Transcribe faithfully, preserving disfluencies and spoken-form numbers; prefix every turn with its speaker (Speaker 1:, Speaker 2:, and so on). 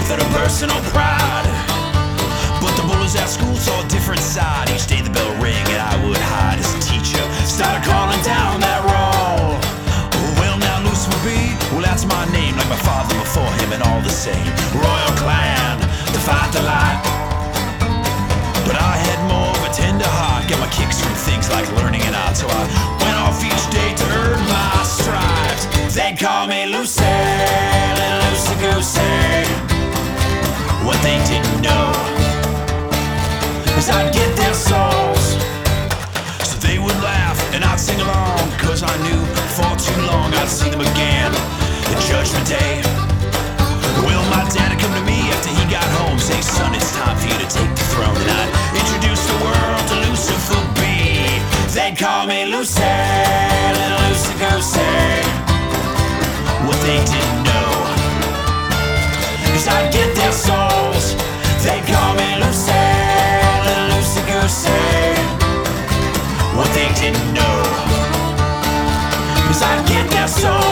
Speaker 1: without a personal pride. But the bullies at school saw a different side. Each day the bell rang and I would hide as a teacher started calling down that roll. Well, now Lucifer B, well that's my name, like my father before him and all the same. Royal clan, to fight the light. But I had more of a tender heart, get my kicks from things like learning an art. So I went off each day to earn my stripes. They'd call me Lucy, little Lucy Goosey. What they didn't know is I'd get their souls. So they would laugh and I'd sing along, cause I knew for too long I'd see them again at Judgment Day. Well, my dad had come to me after he got home, say, son, it's time for you to take the throne. And I'd introduce the world to Lucifer B. They'd call me Lucy, little Lucy Goosey. What they didn't know is I'd get their souls. They'd call me Lucy, little Lucy Goosey. What they didn't know is I'd get their souls.